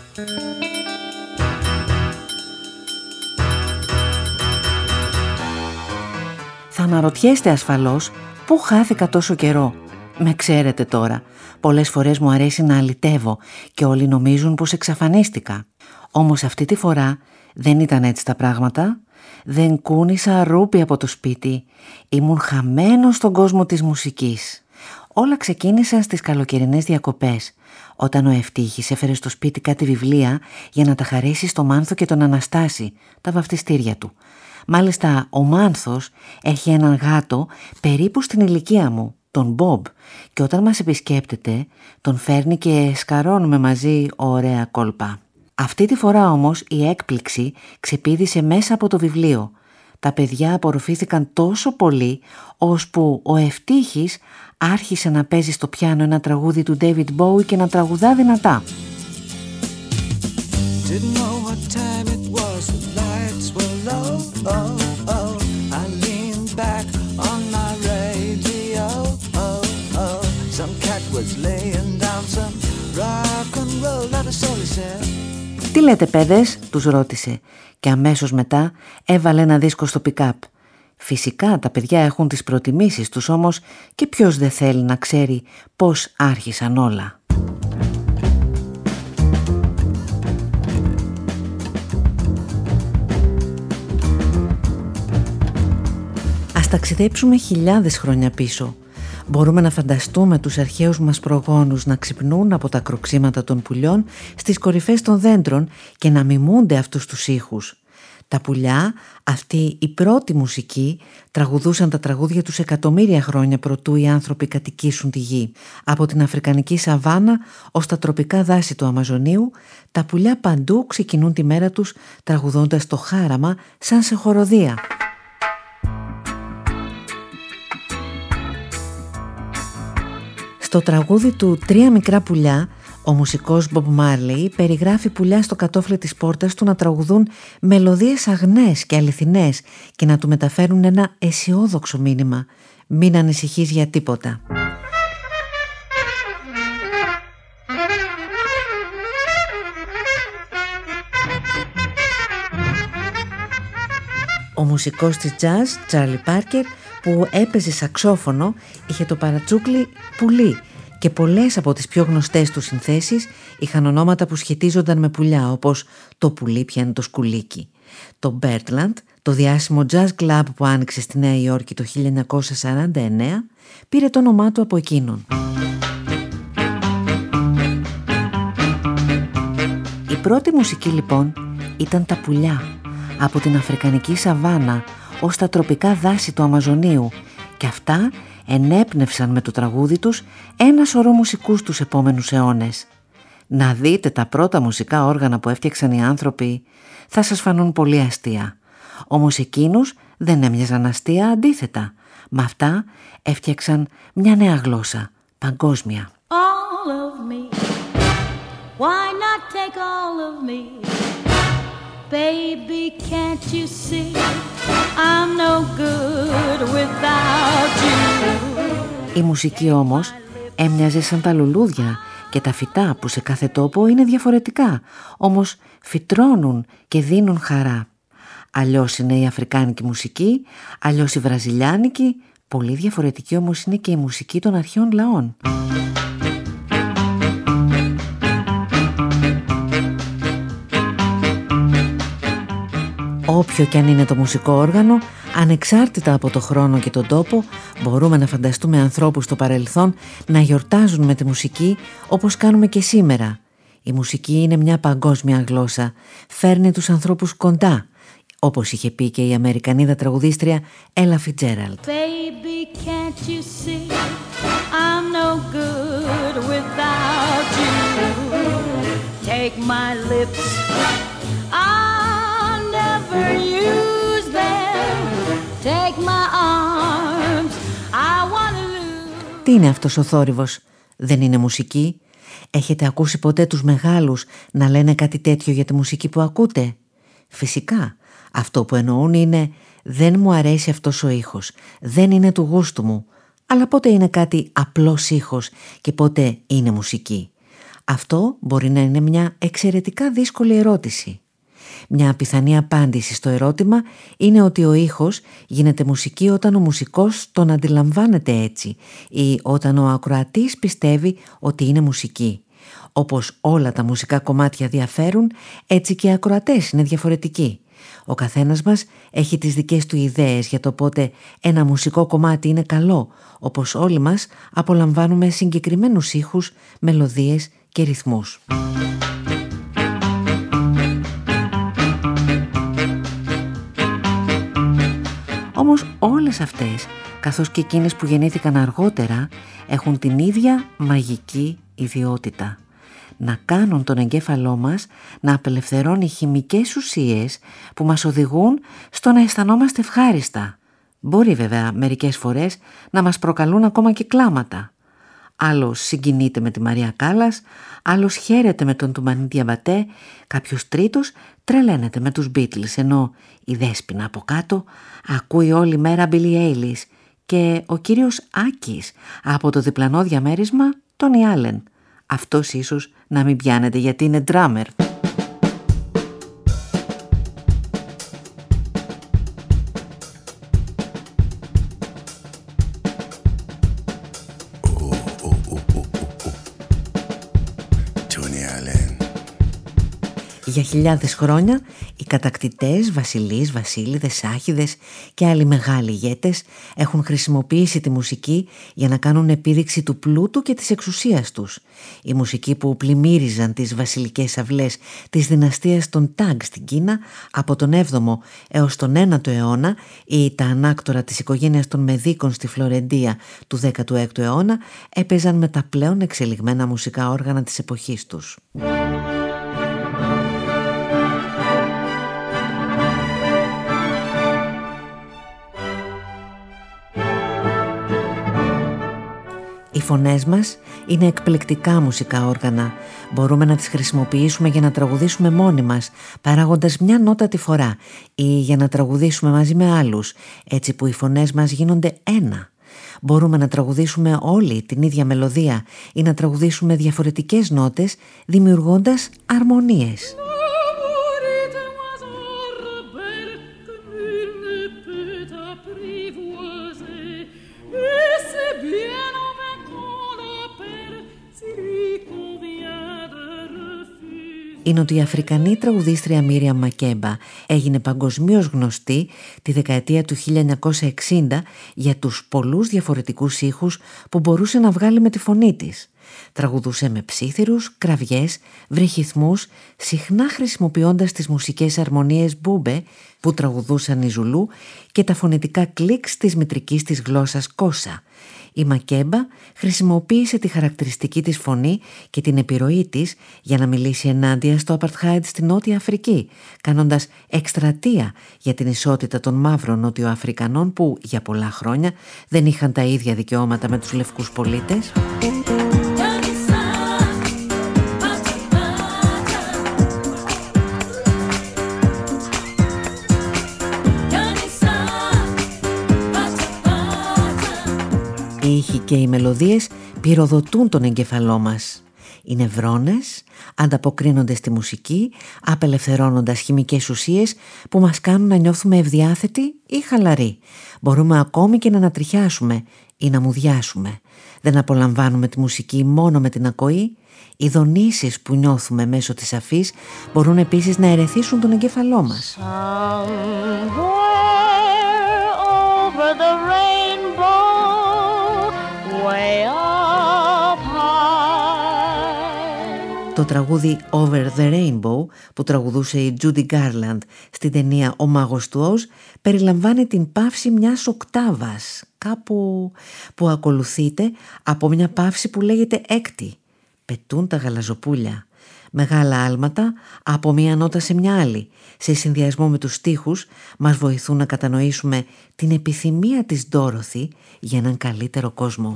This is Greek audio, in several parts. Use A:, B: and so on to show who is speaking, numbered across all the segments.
A: Θα αναρωτιέστε ασφαλώς πού χάθηκα τόσο καιρό. Με ξέρετε τώρα, πολλές φορές μου αρέσει να αλητεύω και όλοι νομίζουν πως εξαφανίστηκα. Όμως αυτή τη φορά δεν ήταν έτσι τα πράγματα. Δεν κούνησα ρούπι από το σπίτι. Ήμουν χαμένος στον κόσμο της μουσικής. Όλα ξεκίνησαν στις καλοκαιρινές διακοπές, όταν ο Ευτύχης έφερε στο σπίτι κάτι βιβλία για να τα χαρίσει στο Μάνθο και τον Αναστάση, τα βαφτιστήρια του. Μάλιστα ο Μάνθος έχει έναν γάτο περίπου στην ηλικία μου, τον Μπομπ, και όταν μας επισκέπτεται τον φέρνει και σκαρώνουμε μαζί ωραία κόλπα. Αυτή τη φορά όμως η έκπληξη ξεπήδησε μέσα από το βιβλίο. Τα παιδιά απορροφήθηκαν τόσο πολύ, ώσπου ο Ευτύχης άρχισε να παίζει στο πιάνο ένα τραγούδι του David Bowie και να τραγουδά δυνατά. «Τι λέτε παιδες?» τους ρώτησε και αμέσως μετά έβαλε ένα δίσκο στο pick-up. Φυσικά τα παιδιά έχουν τις προτιμήσεις τους, όμως και ποιος δεν θέλει να ξέρει πώς άρχισαν όλα. Ας ταξιδέψουμε χιλιάδες χρόνια πίσω. Μπορούμε να φανταστούμε τους αρχαίους μας προγόνους να ξυπνούν από τα κροξίματα των πουλιών στις κορυφές των δέντρων και να μιμούνται αυτούς τους ήχους. Τα πουλιά, αυτή η πρώτη μουσική, τραγουδούσαν τα τραγούδια τους εκατομμύρια χρόνια προτού οι άνθρωποι κατοικήσουν τη γη. Από την Αφρικανική Σαβάνα ως τα τροπικά δάση του Αμαζονίου, τα πουλιά παντού ξεκινούν τη μέρα τους τραγουδώντας το χάραμα σαν σε χοροδία. Στο τραγούδι του «Τρία μικρά πουλιά», ο μουσικός Bob Marley περιγράφει πουλιά στο κατόφλι της πόρτας του να τραγουδούν μελωδίες αγνές και αληθινές και να του μεταφέρουν ένα αισιόδοξο μήνυμα. Μην ανησυχείς για τίποτα. Ο μουσικός της jazz, Charlie Parker, που έπαιζε σαξόφωνο, είχε το παρατσούκλι πουλί και πολλές από τις πιο γνωστές του συνθέσεις είχαν ονόματα που σχετίζονταν με πουλιά, όπως το πουλί πιάνει το σκουλίκι. Το Birdland, το διάσημο jazz club που άνοιξε στη Νέα Υόρκη το 1949, πήρε το όνομά του από εκείνον. Η πρώτη μουσική λοιπόν ήταν τα πουλιά, από την Αφρικανική Σαβάνα ως τα τροπικά δάση του Αμαζονίου, και αυτά ενέπνευσαν με το τραγούδι τους ένα σωρό μουσικούς τους επόμενους αιώνες. Να δείτε τα πρώτα μουσικά όργανα που έφτιαξαν οι άνθρωποι, θα σας φανούν πολύ αστεία. Όμως εκείνους δεν έμοιαζαν αστεία, αντίθετα. Με αυτά έφτιαξαν μια νέα γλώσσα, παγκόσμια. All of me. Why not take all of me? Baby, can't you see I'm no good without you. Η μουσική όμως έμοιαζε σαν τα λουλούδια και τα φυτά που σε κάθε τόπο είναι διαφορετικά, όμως φυτρώνουν και δίνουν χαρά. Αλλιώς είναι η αφρικάνικη μουσική, αλλιώς η βραζιλιάνικη, πολύ διαφορετική όμως είναι και η μουσική των αρχαίων λαών. Όποιο κι αν είναι το μουσικό όργανο, ανεξάρτητα από το χρόνο και τον τόπο, μπορούμε να φανταστούμε ανθρώπους στο παρελθόν να γιορτάζουν με τη μουσική όπως κάνουμε και σήμερα. Η μουσική είναι μια παγκόσμια γλώσσα, φέρνει τους ανθρώπους κοντά, όπως είχε πει και η Αμερικανίδα τραγουδίστρια Ella Fitzgerald. Baby, can't you see I'm no good without you. Take my lips, I'll never use them. Take my arms, I wanna lose. Τι είναι αυτός ο θόρυβος? Δεν είναι μουσική? Έχετε ακούσει ποτέ τους μεγάλους να λένε κάτι τέτοιο για τη μουσική που ακούτε? Φυσικά. Αυτό που εννοούν είναι «δεν μου αρέσει αυτός ο ήχος, δεν είναι του γούστου μου». Αλλά πότε είναι κάτι απλός ήχος και πότε είναι μουσική? Αυτό μπορεί να είναι μια εξαιρετικά δύσκολη ερώτηση. Μια πιθανή απάντηση στο ερώτημα είναι ότι ο ήχος γίνεται μουσική όταν ο μουσικός τον αντιλαμβάνεται έτσι ή όταν ο ακροατής πιστεύει ότι είναι μουσική. Όπως όλα τα μουσικά κομμάτια διαφέρουν, έτσι και οι ακροατές είναι διαφορετικοί. Ο καθένας μας έχει τις δικές του ιδέες για το πότε ένα μουσικό κομμάτι είναι καλό, όπως όλοι μας απολαμβάνουμε συγκεκριμένους ήχους, μελωδίες και ρυθμούς. Όμως όλες αυτές, καθώς και εκείνες που γεννήθηκαν αργότερα, έχουν την ίδια μαγική ιδιότητα. Να κάνουν τον εγκέφαλό μας να απελευθερώνει χημικές ουσίες που μας οδηγούν στο να αισθανόμαστε ευχάριστα. Μπορεί βέβαια μερικές φορές να μας προκαλούν ακόμα και κλάματα. Άλλος συγκινείται με τη Μαρία Κάλλας, άλλος χαίρεται με τον Τουμανί Διαμπατέ, κάποιος τρίτος τρελαίνεται με τους Beatles, ενώ η Δέσποινα από κάτω ακούει όλη μέρα Billie Eilish και ο κύριος Άκης από το διπλανό διαμέρισμα Τόνι Άλεν. Αυτός ίσως να μην πιάνεται γιατί είναι ντράμερ. Για χιλιάδες χρόνια οι κατακτητές, βασιλείς, βασίλειδες, άχηδες και άλλοι μεγάλοι ηγέτες έχουν χρησιμοποιήσει τη μουσική για να κάνουν επίδειξη του πλούτου και της εξουσίας τους. Η μουσική που πλημμύριζαν τις βασιλικές αυλές της δυναστείας των Ταγκ στην Κίνα από τον 7ο έως τον 9ο αιώνα ή τα ανάκτορα της οικογένειας των Μεδίκων στη Φλωρεντία του 16ου αιώνα έπαιζαν με τα πλέον εξελιγμένα μουσικά όργανα της εποχής τους. Οι φωνές μας είναι εκπληκτικά μουσικά όργανα. Μπορούμε να τις χρησιμοποιήσουμε για να τραγουδήσουμε μόνοι μας, παράγοντας μια νότα τη φορά, ή για να τραγουδήσουμε μαζί με άλλους, έτσι που οι φωνές μας γίνονται ένα. Μπορούμε να τραγουδήσουμε όλοι την ίδια μελωδία ή να τραγουδήσουμε διαφορετικές νότες, δημιουργώντας αρμονίες. Η νοτιοαφρικανή τραγουδίστρια Μίριαμ Μακέμπα έγινε παγκοσμίως γνωστή τη δεκαετία του 1960 για τους πολλούς διαφορετικούς ήχους που μπορούσε να βγάλει με τη φωνή της. Τραγουδούσε με ψίθυρους, κραυγές, βρυχυθμούς, συχνά χρησιμοποιώντας τις μουσικές αρμονίες μπούμπε που τραγουδούσαν οι Ζουλού και τα φωνητικά κλικς της μητρικής της γλώσσας Κόσα. Η Μακέμπα χρησιμοποίησε τη χαρακτηριστική της φωνή και την επιρροή της για να μιλήσει ενάντια στο Απαρτχάιντ στη Νότια Αφρική, κάνοντας εκστρατεία για την ισότητα των μαύρων Νοτιοαφρικανών που για πολλά χρόνια δεν είχαν τα ίδια δικαιώματα με τους λευκούς πολίτες. Οι ήχοι και οι μελωδίες πυροδοτούν τον εγκεφαλό μας. Οι νευρώνες ανταποκρίνονται στη μουσική, απελευθερώνοντας χημικές ουσίες που μας κάνουν να νιώθουμε ευδιάθετοι ή χαλαροί. Μπορούμε ακόμη και να ανατριχιάσουμε ή να μουδιάσουμε. Δεν απολαμβάνουμε τη μουσική μόνο με την ακοή. Οι δονήσεις που νιώθουμε μέσω της αφής μπορούν επίσης να ερεθίσουν τον εγκέφαλό μας. Το τραγούδι Over the Rainbow που τραγουδούσε η Judy Garland στην ταινία «Ο Μάγος του Οζ» περιλαμβάνει την παύση μιας οκτάβας, κάπου που ακολουθείται από μια παύση που λέγεται έκτη. Πετούν τα γαλαζοπούλια. Μεγάλα άλματα από μια νότα σε μια άλλη, σε συνδυασμό με τους στίχους, μας βοηθούν να κατανοήσουμε την επιθυμία της Ντόροθι για έναν καλύτερο κόσμο.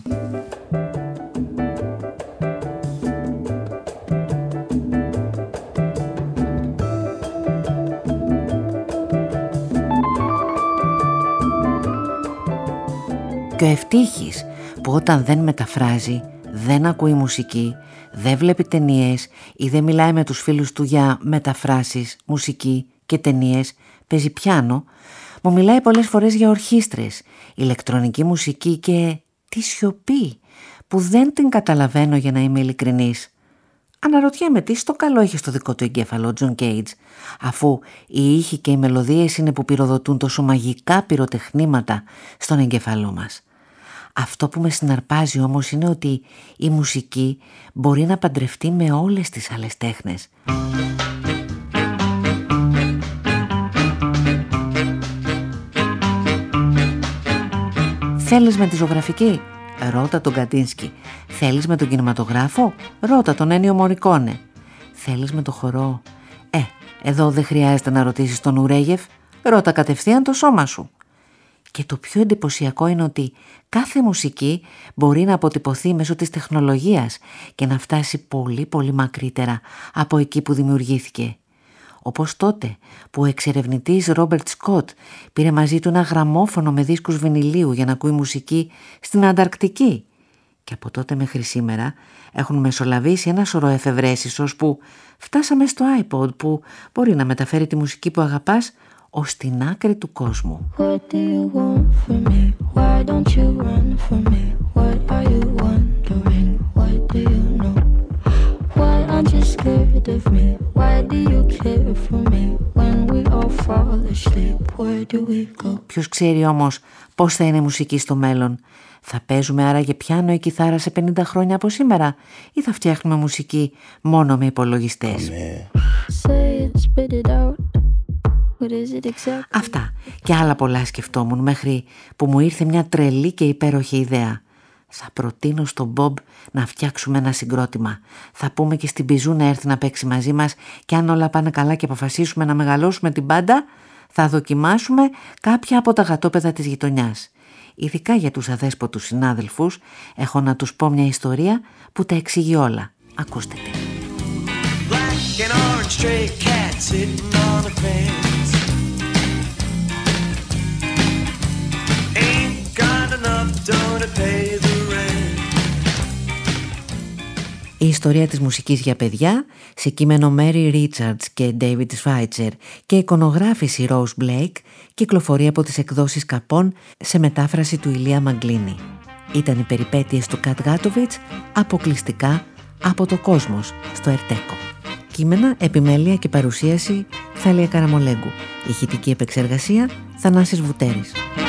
A: Και ο ευτύχης που όταν δεν μεταφράζει δεν ακούει μουσική, δεν βλέπει ταινίες ή δεν μιλάει με τους φίλους του για μεταφράσεις, μουσική και ταινίες, παίζει πιάνο, μου μιλάει πολλές φορές για ορχήστρες, ηλεκτρονική μουσική και τη σιωπή που δεν την καταλαβαίνω, για να είμαι ειλικρινής. Αναρωτιέμαι τι στο καλό έχει στο δικό του εγκέφαλο ο Τζον Κέιτζ, αφού οι ήχοι και οι μελωδίες είναι που πυροδοτούν τόσο μαγικά πυροτεχνήματα στον εγκέφαλό μας. Αυτό που με συναρπάζει όμως είναι ότι η μουσική μπορεί να παντρευτεί με όλες τις άλλες τέχνες. Θέλεις με τη ζωγραφική? Ρώτα τον Καντίνσκι. Θέλεις με τον κινηματογράφο? Ρώτα τον Ένιο Μωρικόνε. Θέλεις με το χορό? Εδώ δεν χρειάζεται να ρωτήσεις τον Ουρέγεφ. Ρώτα κατευθείαν το σώμα σου. Και το πιο εντυπωσιακό είναι ότι κάθε μουσική μπορεί να αποτυπωθεί μέσω της τεχνολογίας και να φτάσει πολύ πολύ μακρύτερα από εκεί που δημιουργήθηκε. Όπως τότε που ο εξερευνητής Ρόμπερτ Σκοτ πήρε μαζί του ένα γραμμόφωνο με δίσκους βινιλίου για να ακούει μουσική στην Ανταρκτική. Και από τότε μέχρι σήμερα έχουν μεσολαβήσει ένα σωρό εφευρέσεις, ώσπου φτάσαμε στο iPod που μπορεί να μεταφέρει τη μουσική που αγαπάς ως την άκρη του κόσμου. What do you want from me? Why don't you run from me? What are you wondering? What do you know? Why aren't you scared of me? Why do you care for me? When we all fall asleep, where do we go? Ποιος ξέρει όμως πώς θα είναι η μουσική στο μέλλον? Θα παίζουμε άραγε πιάνο ή κιθάρα σε 50 χρόνια από σήμερα ή θα φτιάχνουμε μουσική μόνο με υπολογιστές? Αυτά και άλλα πολλά σκεφτόμουν μέχρι που μου ήρθε μια τρελή και υπέροχη ιδέα. Θα προτείνω στον Μπομπ να φτιάξουμε ένα συγκρότημα. Θα πούμε και στην Πιζού να έρθει να παίξει μαζί μας και αν όλα πάνε καλά και αποφασίσουμε να μεγαλώσουμε την μπάντα, θα δοκιμάσουμε κάποια από τα γατόπεδα της γειτονιάς. Ειδικά για τους αδέσποτους συνάδελφους έχω να τους πω μια ιστορία που τα εξηγεί όλα. Ακούστε τη. Η ιστορία της μουσικής για παιδιά σε κείμενο Mary Richards και David Schweitzer και εικονογράφηση Rose Blake κυκλοφορεί από τις εκδόσεις Καπών σε μετάφραση του Ηλία Μαγκλίνη. Ήταν οι περιπέτειες του Κατ Γάτοβιτς αποκλειστικά από το Κόσμος στο Ερτέκο. Κείμενα, επιμέλεια και παρουσίαση Θάλια Καραμολέγκου. Ηχητική επεξεργασία Θανάσης Βουτέρης.